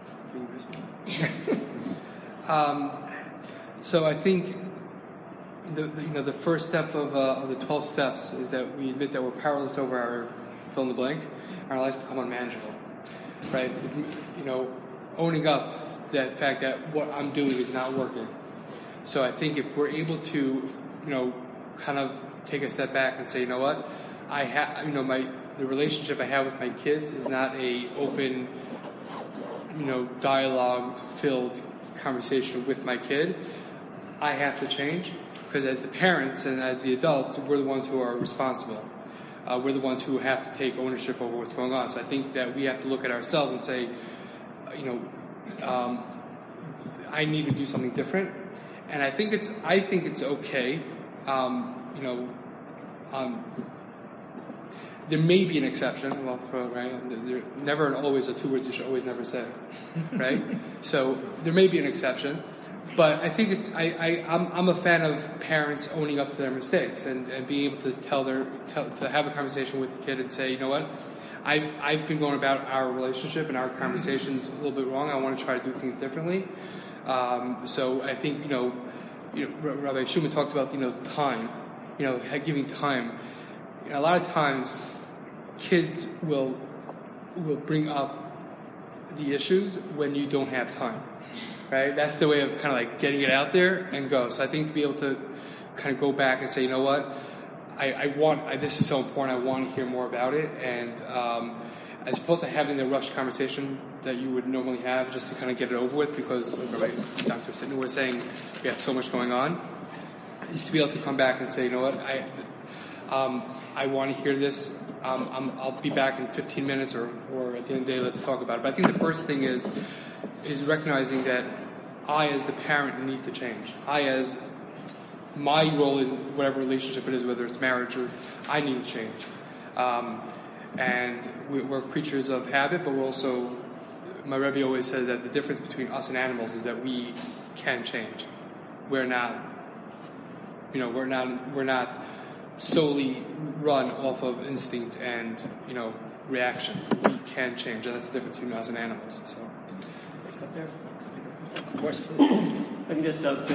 So I think the first step of the 12 steps is that we admit that we're powerless over our fill in the blank, and our lives become unmanageable, right? Owning up to that fact that what I'm doing is not working. So I think if we're able to, kind of take a step back and say, you know what, the relationship I have with my kids is not a open, dialogue-filled conversation with my kid. I have to change, because as the parents and as the adults, we're the ones who are responsible. We're the ones who have to take ownership over what's going on. So I think that we have to look at ourselves and say, I need to do something different. And I think it's okay. There may be an exception. Well, right? Never and always are two words you should always never say, right? So there may be an exception, but I think I'm a fan of parents owning up to their mistakes and being able to have a conversation with the kid and say, you know what, I've been going about our relationship and our conversations a little bit wrong. I want to try to do things differently. So I think Rabbi Schumann talked about time, giving time. A lot of times, kids will bring up the issues when you don't have time, right? That's the way of kind of like getting it out there and go. So I think to be able to kind of go back and say, you know what, this is so important. I want to hear more about it, and as opposed to having the rushed conversation that you would normally have just to kind of get it over with, because Dr. Sitner was saying we have so much going on, is to be able to come back and say, you know what, I want to hear this. I'll be back in 15 minutes or at the end of the day, let's talk about it. But I think the first thing is recognizing that I, as the parent, need to change. I, as my role in whatever relationship it is, whether it's marriage or I need to change. And we're creatures of habit, but we're also, my Rebbe always said that the difference between us and animals is that we can change. We're not solely run off of instinct and, reaction. We can change, and that's the difference between us and animals. So,
Up there.
Of course, please.
I can just build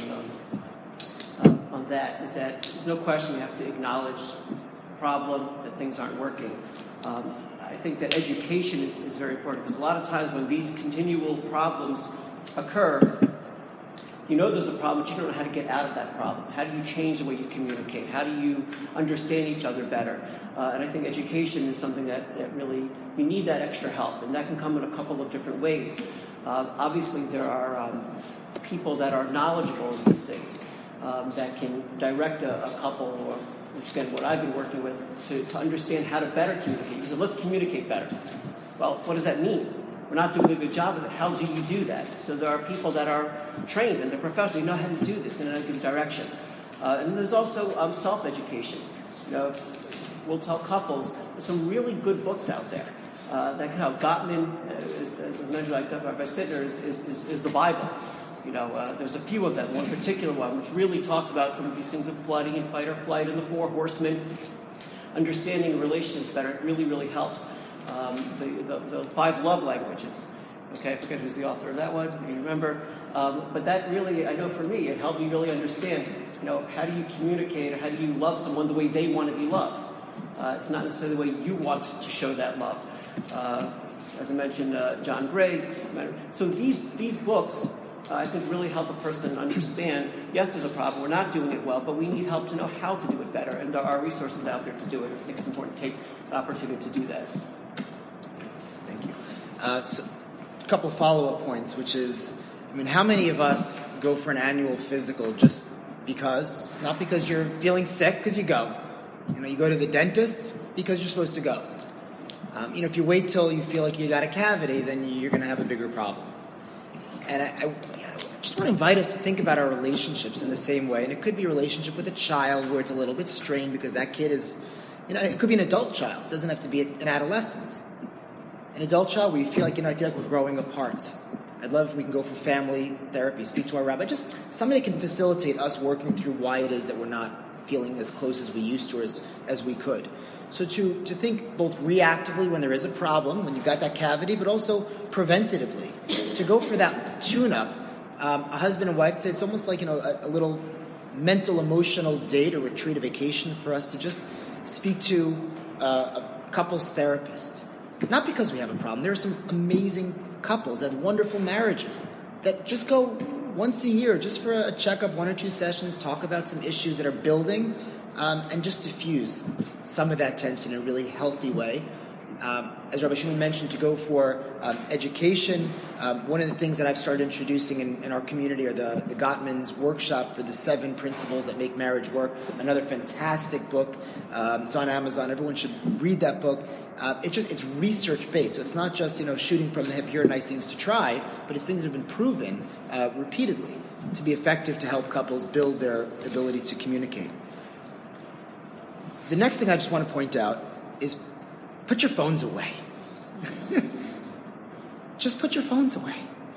on that. Is that there's no question you have to acknowledge the problem, that things aren't working. I think that education is very important, because a lot of times when these continual problems occur, there's a problem, but you don't know how to get out of that problem. How do you change the way you communicate? How do you understand each other better? And I think education is something that really, you need that extra help, and that can come in a couple of different ways. Obviously, there are people that are knowledgeable in these things that can direct a couple, or which again, what I've been working with, to understand how to better communicate. You said, let's communicate better. Well, what does that mean? We're not doing a good job of it. How do you do that? So there are people that are trained and they're professional. They know how to do this in a good direction. And there's also self-education. We'll tell couples, there's some really good books out there that can help. Gottman, as mentioned by Rabbi Sitner, is the Bible. There's a few of them. One particular one, which really talks about some of these things of flooding and fight or flight and the four horsemen. Understanding relationships better really, really helps. The 5 love languages. Okay, I forget who's the author of that one. You remember? But that really, I know for me, it helped me really understand, how do you communicate, or how do you love someone the way they want to be loved? It's not necessarily the way you want to show that love. As I mentioned, John Gray. So these books, I think, really help a person understand, yes, there's a problem, we're not doing it well, but we need help to know how to do it better, and there are resources out there to do it. I think it's important to take the opportunity to do that.
Thank you. So a couple of follow-up points, which is, how many of us go for an annual physical just because? Not because you're feeling sick, because you go. You go to the dentist because you're supposed to go. If you wait till you feel like you got a cavity, then you're going to have a bigger problem. And I just want to invite us to think about our relationships in the same way. And it could be a relationship with a child where it's a little bit strained because that kid is, it could be an adult child. It doesn't have to be an adolescent. An adult child where you feel like, I feel like we're growing apart. I'd love if we can go for family therapy, speak to our rabbi, just somebody that can facilitate us working through why it is that we're not feeling as close as we used to, or as we could. So to think both reactively when there is a problem, when you've got that cavity, but also preventatively, to go for that tune-up. A husband and wife, it's almost like, a little mental, emotional date, a retreat, a vacation for us to just speak to a couples therapist. Not because we have a problem. There are some amazing couples that have wonderful marriages that just go once a year just for a checkup, 1 or 2 sessions, talk about some issues that are building, and just diffuse some of that tension in a really healthy way. As Rabbi Shimon mentioned, to go for education. One of the things that I've started introducing in our community are the Gottman's workshop for the 7 principles that make marriage work. Another fantastic book. It's on Amazon. Everyone should read that book. It's research based. So it's not just shooting from the hip. Here are nice things to try, but it's things that have been proven repeatedly to be effective to help couples build their ability to communicate. The next thing I just want to point out is put your phones away. Just put your phones away.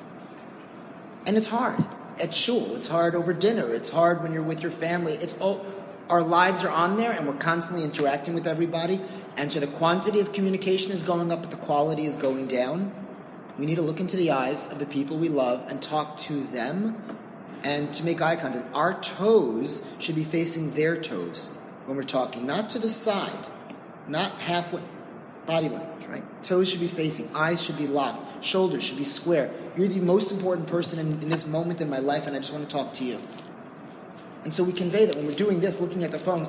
And it's hard at shul. It's hard over dinner. It's hard when you're with your family. Our lives are on there, and we're constantly interacting with everybody. And so the quantity of communication is going up, but the quality is going down. We need to look into the eyes of the people we love and talk to them, and to make eye contact. Our toes should be facing their toes when we're talking, not to the side, not halfway. Body language, right? Toes should be facing, eyes should be locked, shoulders should be square. You're the most important person in this moment in my life, and I just want to talk to you. And so we convey that when we're doing this, looking at the phone,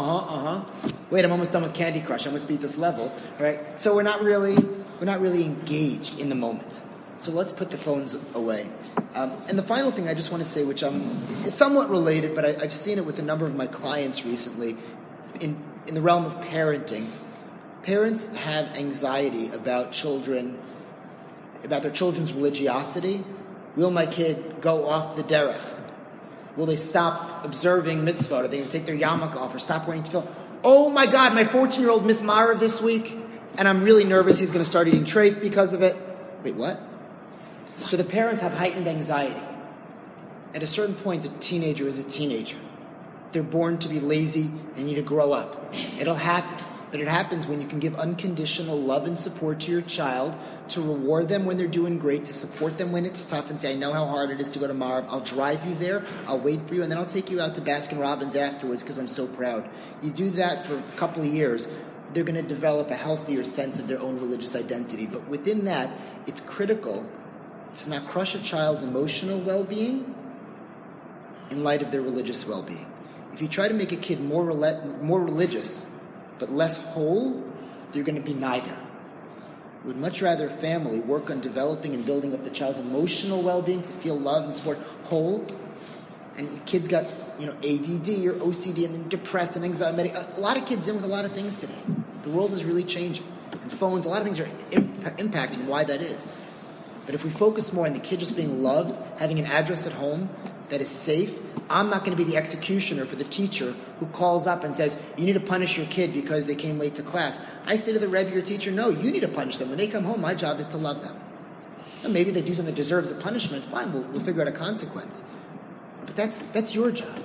wait, I'm almost done with Candy Crush, I must beat this level, right? So we're not really engaged in the moment. So let's put the phones away. And the final thing I just want to say, which is somewhat related, but I've seen it with a number of my clients recently, in the realm of parenting. Parents have anxiety about their children's religiosity. Will my kid go off the derech? Will they stop observing mitzvah? Are they going to take their yarmulke off or stop wearing tefillin? Oh my God, my 14-year-old missed Marav this week, and I'm really nervous he's going to start eating treif because of it. Wait, what? So the parents have heightened anxiety. At a certain point, a teenager is a teenager. They're born to be lazy. They need to grow up. It'll happen. But it happens when you can give unconditional love and support to your child, to reward them when they're doing great, to support them when it's tough, and say, I know how hard it is to go to Marav. I'll drive you there, I'll wait for you, and then I'll take you out to Baskin Robbins afterwards because I'm so proud. You do that for a couple of years, they're going to develop a healthier sense of their own religious identity. But within that, it's critical to not crush a child's emotional well-being in light of their religious well-being. If you try to make a kid more religious but less whole, they're going to be neither. We would much rather a family work on developing and building up the child's emotional well-being to feel love and support whole. And your kids got ADD or OCD and they're depressed and anxiety. A lot of kids in with a lot of things today. The world is really changing. And phones, a lot of things are impacting why that is. But if we focus more on the kid just being loved, having an address at home that is safe, I'm not going to be the executioner for the teacher who calls up and says, you need to punish your kid because they came late to class. I say to the Rebbe or teacher, no, you need to punish them. When they come home, my job is to love them. And maybe they do something that deserves a punishment. Fine, we'll figure out a consequence. But that's your job.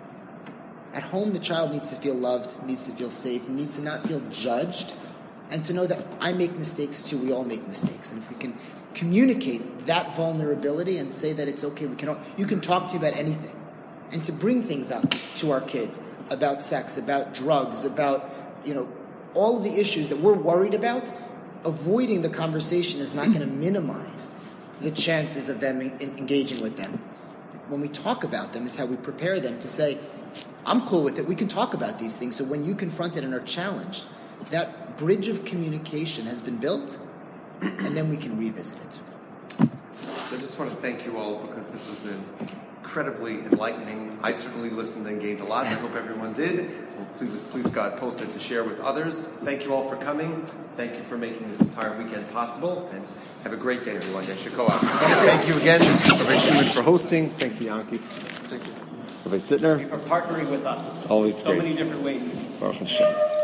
At home, the child needs to feel loved, needs to feel safe, needs to not feel judged, and to know that I make mistakes too. We all make mistakes. And if we can communicate that vulnerability and say that it's okay, you can talk to me about anything. And to bring things up to our kids about sex, about drugs, about all of the issues that we're worried about, avoiding the conversation is not going to minimize the chances of them engaging with them. When we talk about them is how we prepare them to say, I'm cool with it, we can talk about these things, so when you confront it and are challenged, that bridge of communication has been built, and then we can revisit it.
So I just want to thank you all because this was incredibly enlightening. I certainly listened and gained a lot, and I hope everyone did. Well, please God, post it to share with others. Thank you all for coming. Thank you for making this entire weekend possible, and have a great day, everyone. Thank you again, Rabbi Shimon, for hosting. Thank you, Yanki. Thank you. Rabbi Sittner.
For partnering with us.
Always
so
great.
Many different ways.
Baruch Hashem.